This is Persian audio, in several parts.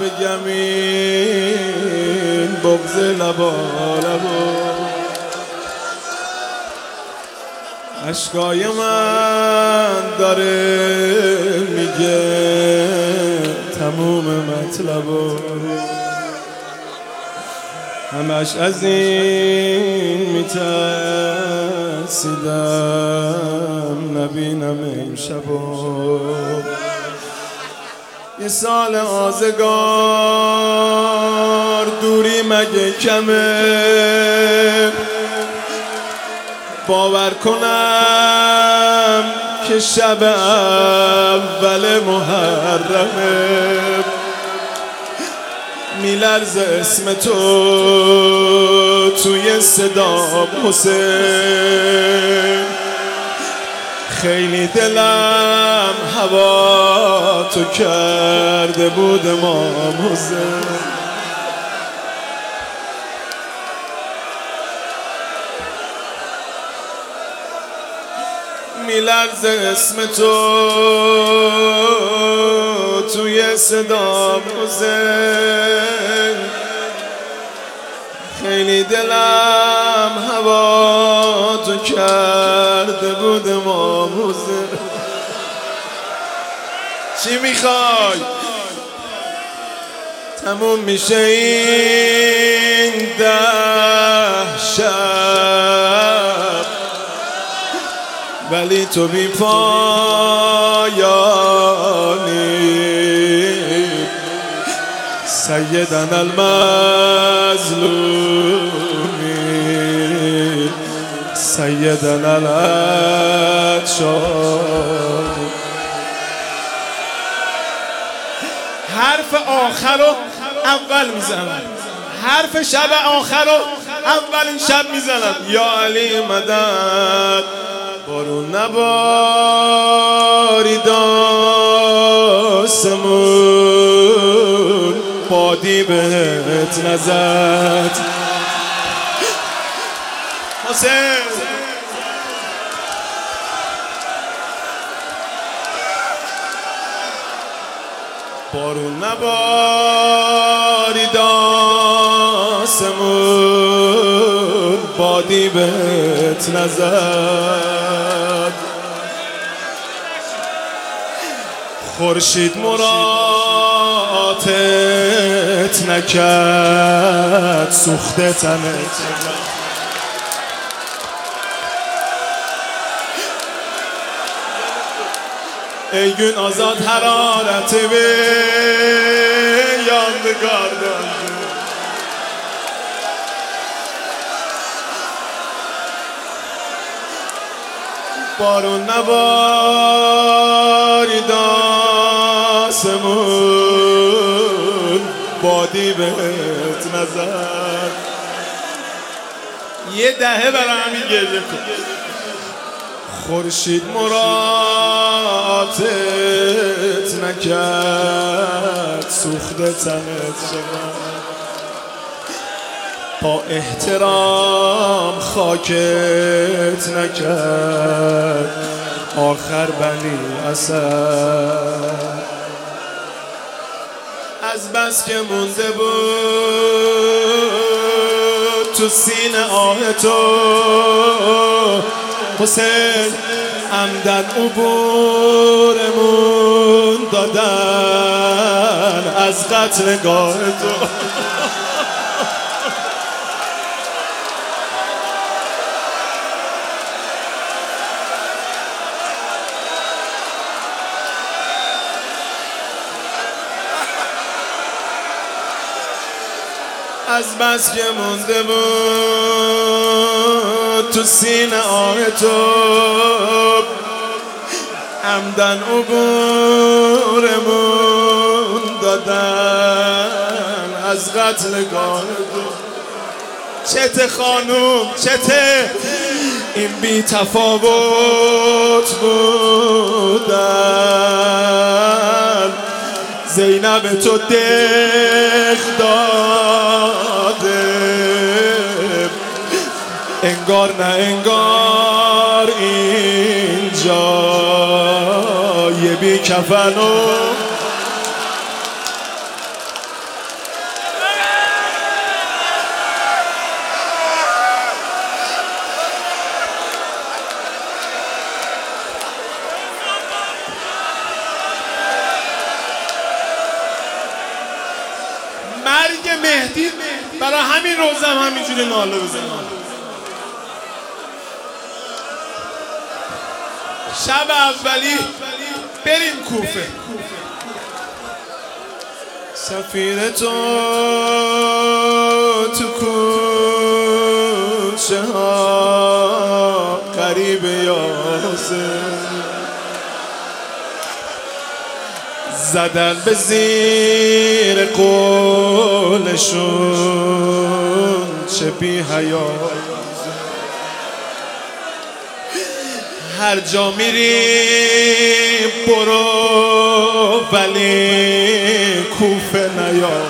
بگم این بغض لبا لبا عشقای من داره میگه تموم مطلبو همش از این میترسیدم نبینم این شبو یه سال آزگار دوری مگه کمه باور کنم که شب اول محرمه میلرزه اسم تو توی صدام حسین خیلی دلم هوا تو کرده بود امام حسین میلرزه اسم تو توی صدام حسین خیلی دلم هوا تو کرده بود امام حسین چی میخوای؟ تموم میشه این 10 شب ولی تو بی پایانی سیدنا المظلومی سیدنا العطشان حرف آخر رو اول میزنم حرف شب آخر رو اولین شب میزنم یا علی مدد بارون نبارید آسمون بادی بهت نزد حسین بارون نبارید آسمون بادی بهت نزد خورشید مراتت نکرد سوخته تنت ایگون آزاد حرارت به یادگار داشت بارون نبارید آسمون بادی بهت نزد یه دهه برای همین گریه کن خورشید مراتت نکرد سوخته تنت شد با احترام خاکت نکرد آخر بنی اسد از بس که مونده بود تو سینه آه تو حسین عمدن عبورمون دادن از قتلگاه تو از بس که مونده بود تو سینه آه تو عمدن عبورمون دادن از قتلگاه تو چته خانوم چته این بی تفاوت بودن زینب تو دق داده انگار نه انگار اینجا یه بی کفن و مهدی برای همین روزم همینجوری ناله بزنم. شب اولی بریم کوفه. سفیر تو کوچه ها قریب یاسه زدن به زیر قولشون چه بی حیا. هر جا میری برو ولی کوفه نیا.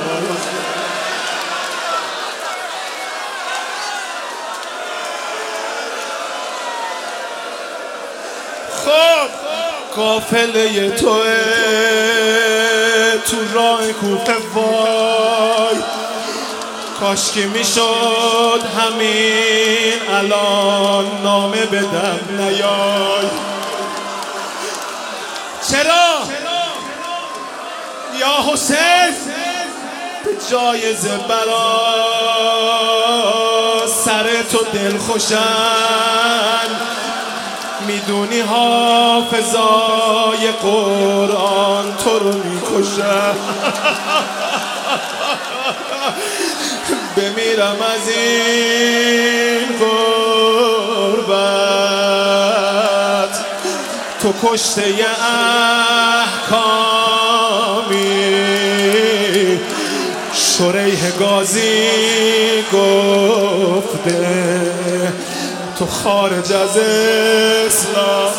خب قافله توه تو راه کوفه وای کاش که میشد همین الان نامه بدم نیای. چرا یا حسین به جایزه برا سر تو دل خوشن میدونی حافظای قرآن تو رو میکشن. بمیرم از این غربت تو کشته احکامی. شریح غازی گفته تو خارج از اسلام.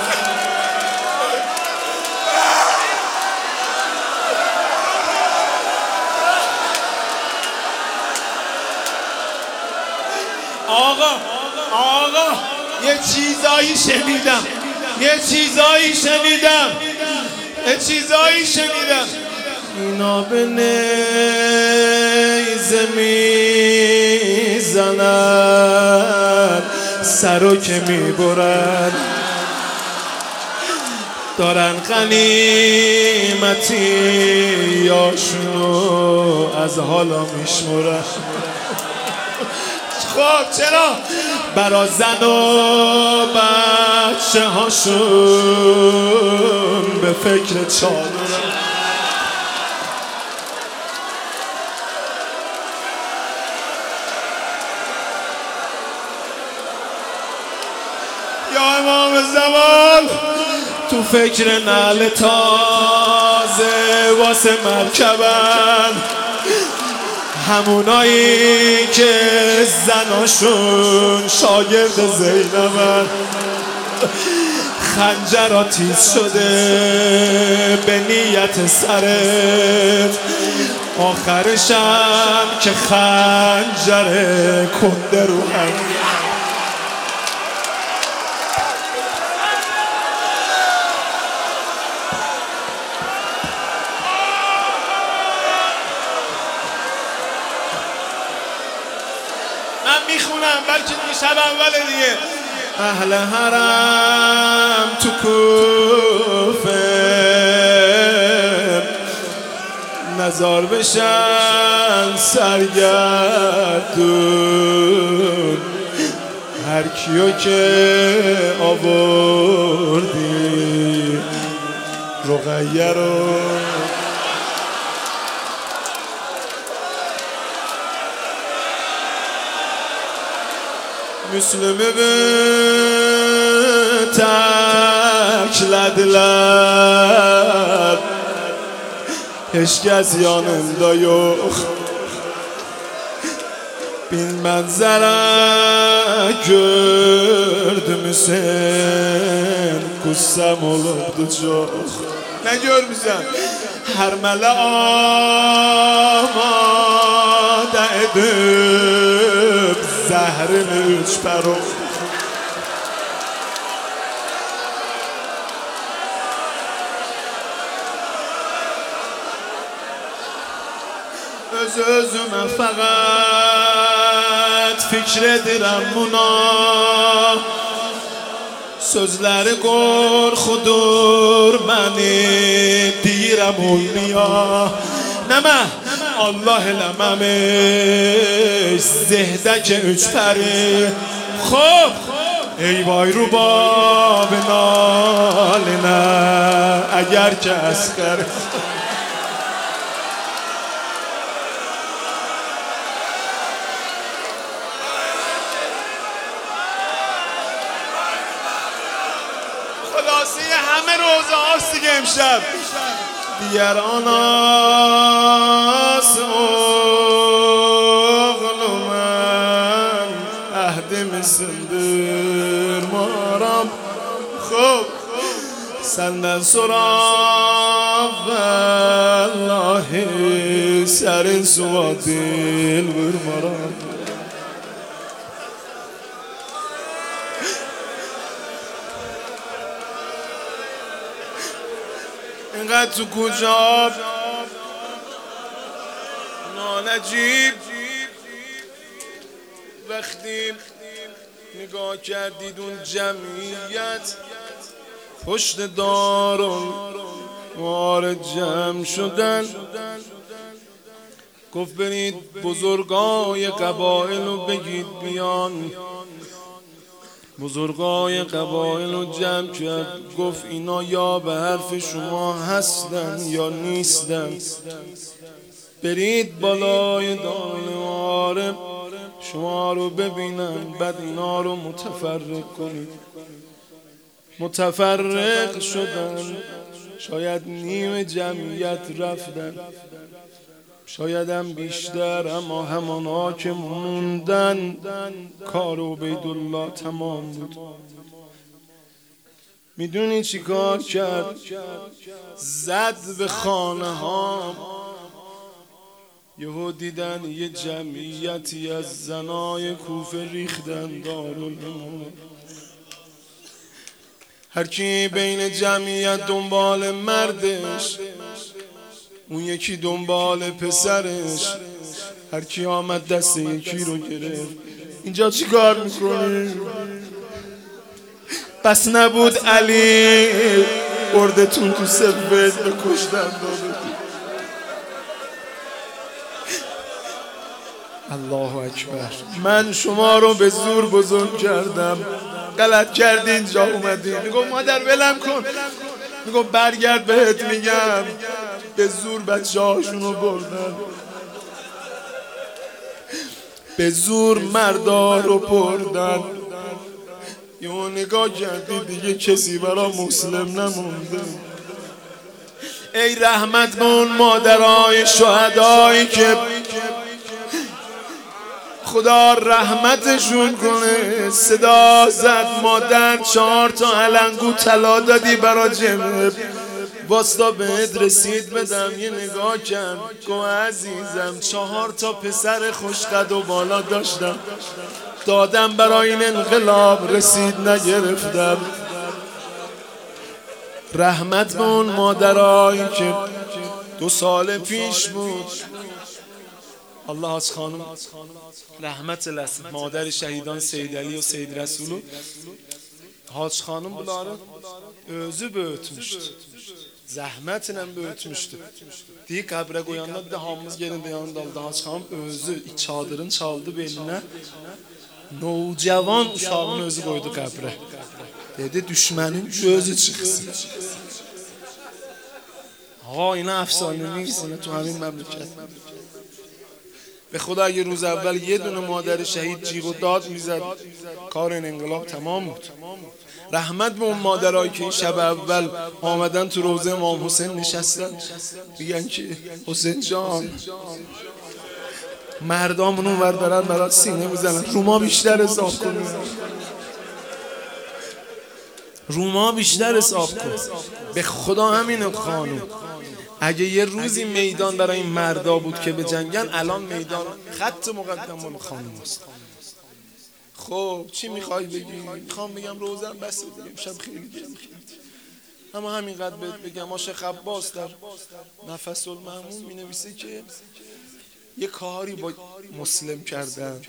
آقا یه چیزایی شنیدم اینا به نیزه میزنن سرو که میبرن دارن غنیمتی یاشونو از حالا میشمرن. خب چرا برا زن و بچه هاشون به فکر چادرن. یا امام زمان تو فکر نعل تازه واسه مرکبن همونایی که زناشون شاگرد زینبن. خنجرها تیز شده به نیت سرت آخرشم که خنجر کنده رو هم. میخونم بلکه شب اول دیگه. اهل حرم تو کوفه نزار بشن سرگردون هر کیو که آوردی رقیه رو Müslüm'ü teklediler Hiçkes yanında yok Bin manzara gördüm sen Kussam olurdu çok Ne görmüşsen? Her mele amade edip Zəhrini üç pərov Öz-özümə fəqət fikr edirəm buna Sözləri qorxudur məni Deyirəm oynaya Nəmə الله لممش زهدک اجتره خب ای وای رو باب نالنه اگر که اسخر خلاصه همه روزه هاست دیگه امشب دیگر آناس اغلو من اهدم سندر مارم خب سندن سراب والله سر سوا دل بر مارم اینقدر تو کجا نانجیب وقتی نگاه کردید اون جمعیت پشت دارم وارد جمع شدن گفت برید بزرگای قبایل رو بگید بیان بزرگای قبایل رو جمع کرد گفت اینا یا به حرف شما هستن یا نیستن برید بالای دانوار شما رو ببینن بعد اینا رو متفرق کنید متفرق شدن شاید نیم جمعیت رفتن شاید هم بیشتر اما همانا که موندن کار عبیدالله تمام بود میدونی چی کار کرد؟ زد به خانه ها یهو دیدن یه جمعیتی از زنای کوفه ریختن دارالامام هر کی بین جمعیت دنبال مردش اون یکی دنبال پسرش هر کی آمد دست یکی رو گرفت اینجا چی کار میکنی؟ بس نبود علی بردتون تو سفید به کشتن داده الله اکبر من شما رو به زور بزرگ کردم غلط کردی اینجا اومدی میگو مادر ولم کن میگو برگرد بهت میگم به زور بچه هاشونو بردن به زور مردا رو بردن یه نگاه کردی دیگه کسی برا مسلم نمونده ای رحمت به اون مادرای شهدایی که خدا رحمتشون کنه صدا زد مادر 4 تا علنگو طلا دادی برا جمعه واستا بهت رسید بدم یه نگاه کرد گو عزیزم 4 تا پسر خوشقد و بالا داشتم دادم برای این انقلاب رسید نگرفتم رحمت به اون مادرایی که 2 سال پیش بود الله از خانم رحمت لسید مادر شهیدان سید علی و سید رسولو Haç xanım bunları özü böyütmüşdü. Zəhmətlə böyütmüşdü. Deyir qəbrə qoyanlar bir də hamımız gelində yanında aldı. Haç xanım özü çadırın çaldı belinə. Nocavan uşağın özü qoydu qəbrə. Dedi düşmənin gözü çıxsın. Ha اینا افسانه نیست اینا تو همین مملکت. به خدا اگه روز اول یه دونه مادر شهید جیغ و داد میزد کار این انقلاب تمام بود. رحمت به اون مادرایی که شب اول آمدن تو روضه امام حسین نشستن میگن که حسین جان مردامون اونور دارن برات سینه میزنن روما بیشتر حساب کن روما بیشتر حساب کن به خدا همین قانون اگه یه روزی میدان برای این مردا بود که به جنگن الان میدان خط مقدم مال خانم است. خب چی میخوای بگی؟ میخوام بگم روزم بسه دیگه امشب خیلی جمع اما همینقدر بهت بگم آشق عباس در نفس المحمود می نویسه که یه کاری با مسلم کردن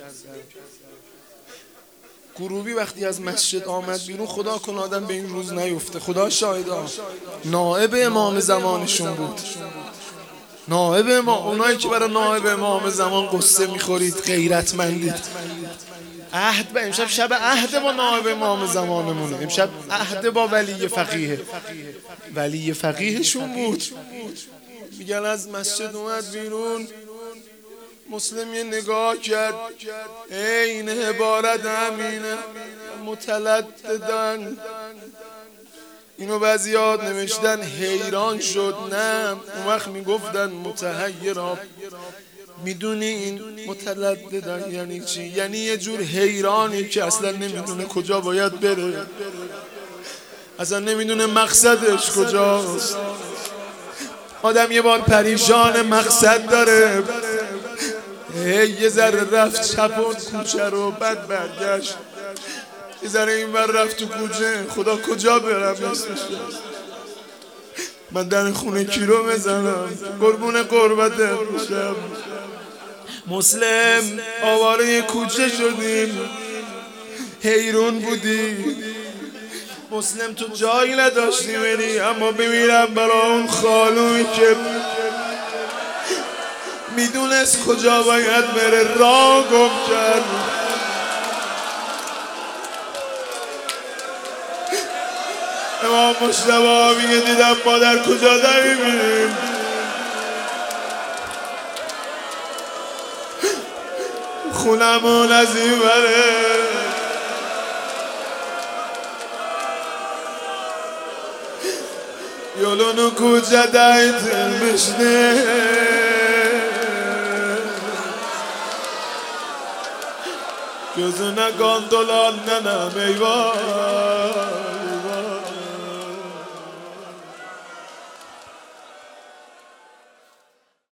گروبی وقتی از مسجد آمد بیرون خدا کن آدم به این روز نیفته خدا شاهده نائب امام زمانشون بود نائب امام، اونایی که برای نائب امام زمان قصه میخورید، غیرتمندید. عهد با امشب شب عهد با نائب امام زمانمونه. امشب عهد با ولی فقیه. ولی فقیهشون بود. میگن از مسجد اومد بیرون، مسلم یه نگاه کرد، این عبارت همینه، متلددن. اینو بعضیات نوشتن حیران شد، نه اون وقت میگفتن متحیرا. میدونی این متلددن یعنی چی؟ یعنی یه جور حیرانی که اصلا نمیدونه کجا باید بره، اصلا نمیدونه مقصدش کجاست. آدم یه بار پریشان مقصد داره، یه ذره رفت چپ اون کوچه رو، بعد برگشت یه ذره این ور رفت تو کوچه، خدا کجا برم اسمش، من در خونه کی رو بزنم، قربون قربتت میشم. مسلم آواره کوچه شدیم، حیرون بودی. مسلم تو جایی نداشتی بری، اما بمیرم برای اون خالوی که میدونست کجا باید بره، راه گم کرد. امام مجتبی میگه دیدم مادر کجا داری میریم، خونمون از این بره. یولونو کوچه دایتل بشنه، gözüne gondolan nenem eyvah.